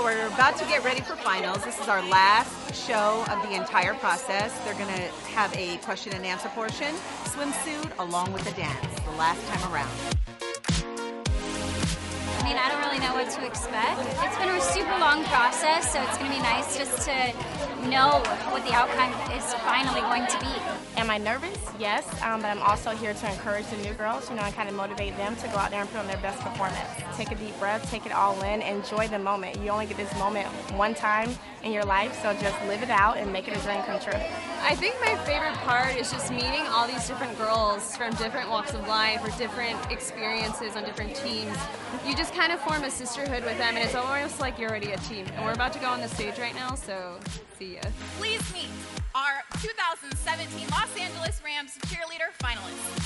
So we're about to get ready for finals. This is our last show of the entire process. They're going to have a question and answer portion, swimsuit, along with the dance, the last time around. I mean, I don't really know what to expect. It's been a super long process, so it's going to be nice just to know what the outcome is finally going to be. Am I nervous? Yes, but I'm also here to encourage the new girls, and kind of motivate them to go out there and put on their best performance. Take a deep breath, take it all in, enjoy the moment. You only get this moment one time in your life, so just live it out and make it a dream come true. I think my favorite part is just meeting all these different girls from different walks of life or different experiences on different teams. You just kind of form a sisterhood with them, and it's almost like you're already a team. And we're about to go on the stage right now, so see ya. Please meet our 2017 Los Angeles Rams cheerleader finalists.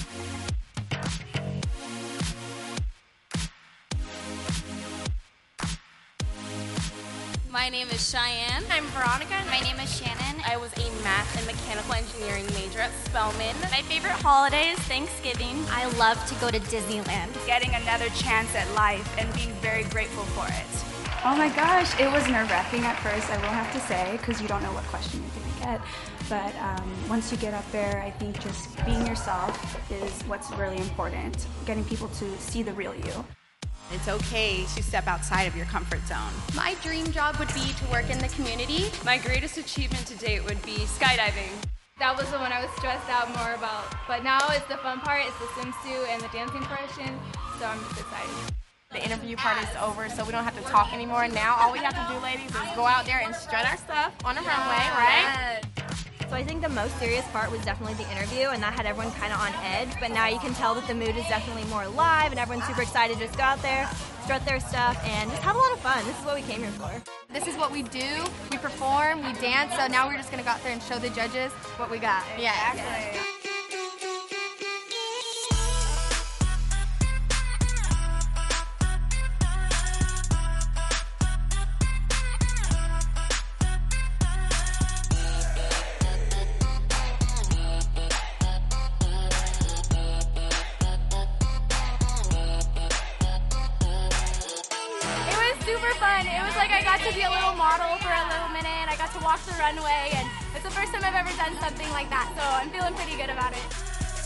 My name is Cheyenne. I'm Veronica. My name is Shannon. I was a math and mechanical engineering major at Spelman. My favorite holiday is Thanksgiving. I love to go to Disneyland. Getting another chance at life and being very grateful for it. Oh my gosh, it was nerve-wracking at first, I will have to say, because you don't know what question you're going to get. But once you get up there, I think just being yourself is what's really important. Getting people to see the real you. It's okay to step outside of your comfort zone. My dream job would be to work in the community. My greatest achievement to date would be skydiving. That was the one I was stressed out more about. But now it's the fun part, it's the swimsuit and the dancing portion, so I'm just excited. The interview part is over, so we don't have to talk anymore. Now all we have to do, ladies, is go out there and strut our stuff on the runway, right? So I think the most serious part was definitely the interview, and that had everyone kind of on edge. But now you can tell that the mood is definitely more alive, and everyone's super excited to just go out there, strut their stuff, and just have a lot of fun. This is what we came here for. This is what we do. We perform, we dance, so now we're just going to go out there and show the judges what we got. Yeah, exactly. Super fun. It was like I got to be a little model for a little minute. I got to walk the runway, and it's the first time I've ever done something like that, so I'm feeling pretty good about it.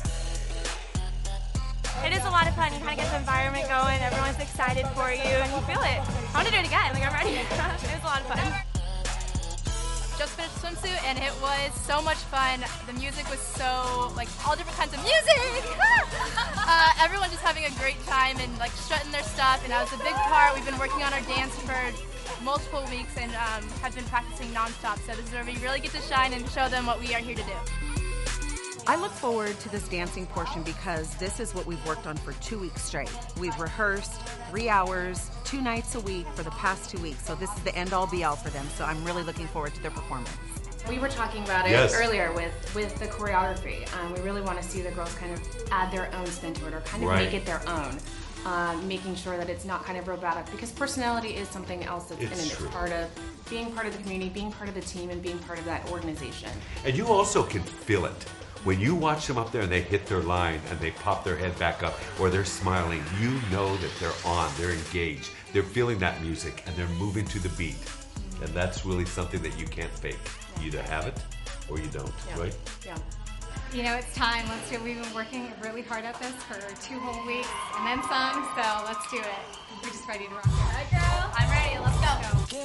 It is a lot of fun. You kind of get the environment going. Everyone's excited for you, and you feel it. I want to do it again. Like, I'm ready. It was a lot of fun. Just finished swimsuit, and it was so much fun. The music was so, like, all different kinds of music. Everyone just having a great time and, like, strutting their stuff, and that was a big part. We've been working on our dance for multiple weeks and have been practicing nonstop, so this is where we really get to shine and show them what we are here to do. I look forward to this dancing portion because this is what we've worked on for 2 weeks straight. We've rehearsed 3 hours, 2 nights a week for the past 2 weeks. So this is the end all be all for them. So I'm really looking forward to their performance. We were talking about it earlier with the choreography. We really want to see the girls kind of add their own spin to it or kind of make it their own. Making sure that it's not kind of robotic, because personality is something else that's in it. It's part of being part of the community, being part of the team, and being part of that organization. And you also can feel it. When you watch them up there and they hit their line and they pop their head back up or they're smiling, you know that they're on, they're engaged, they're feeling that music and they're moving to the beat. And that's really something that you can't fake. You either have it or you don't, right? Yeah. You know, it's time. We've been working really hard at this for 2 whole weeks and then some, so let's do it. We're just ready to rock it. All right, girl? I'm ready. Let's go.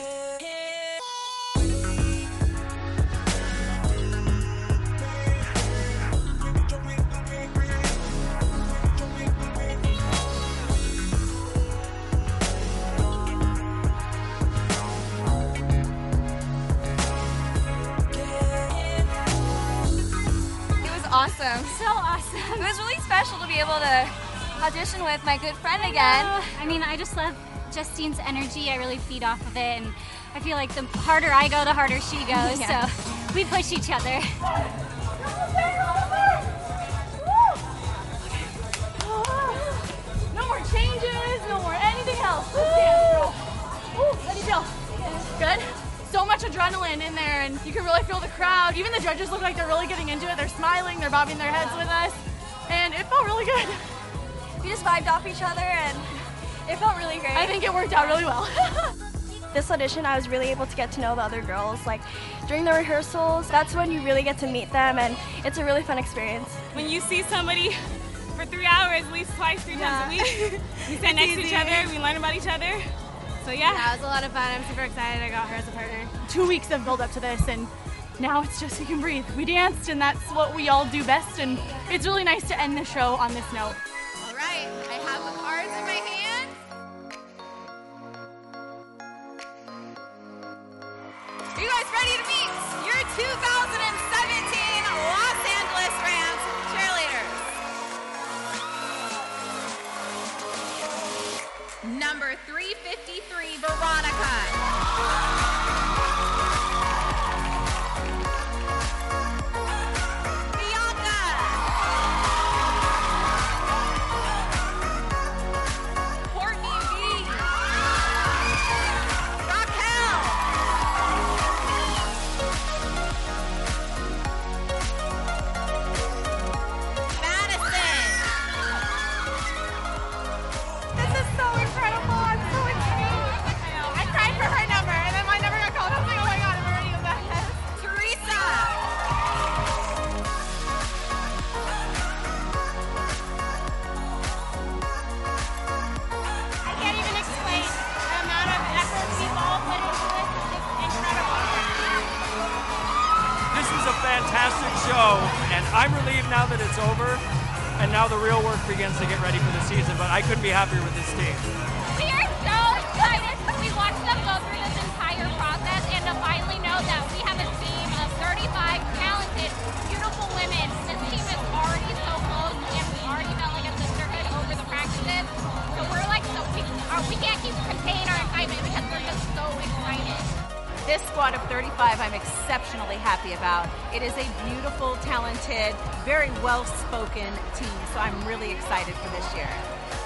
Awesome. So awesome. It was really special to be able to audition with my good friend again. I mean, I just love Justine's energy. I really feed off of it, and I feel like the harder I go, the harder she goes. So we push each other. No more changes, no more anything else. Let's dance, girl. Ooh, how do you feel? Good? So much adrenaline in there, and you can really feel the crowd. Even the judges look like they're really getting into it. They're smiling, they're bobbing their heads with us, and it felt really good. We just vibed off each other, and it felt really great. I think it worked out really well. This audition, I was really able to get to know the other girls. Like, during the rehearsals, that's when you really get to meet them, and it's a really fun experience. When you see somebody for 3 hours, at least twice, 3 times a week, we stand next to each other, we learn about each other. So yeah, it was a lot of fun. I'm super excited I got her as a partner. 2 weeks of build up to this, and now it's just we can breathe. We danced, and that's what we all do best, and it's really nice to end the show on this note. All right, I have the cards in my hand. Are you guys ready to meet your 2017 Los Angeles Rams cheerleaders? Number 353, Veronica. Fantastic show, and I'm relieved now that it's over, and now the real work begins to get ready for the season, but I couldn't be happier with this team. We are so excited. We watched them go through this entire process, and to finally know that we have a team of 35 talented, beautiful women. This team is already so close, and we already felt like a sisterhood over the practices. So we're like, we can't keep containing our excitement because we're just so excited. This squad of 35 I'm exceptionally happy about. It is a beautiful, talented, very well-spoken team, so I'm really excited for this year.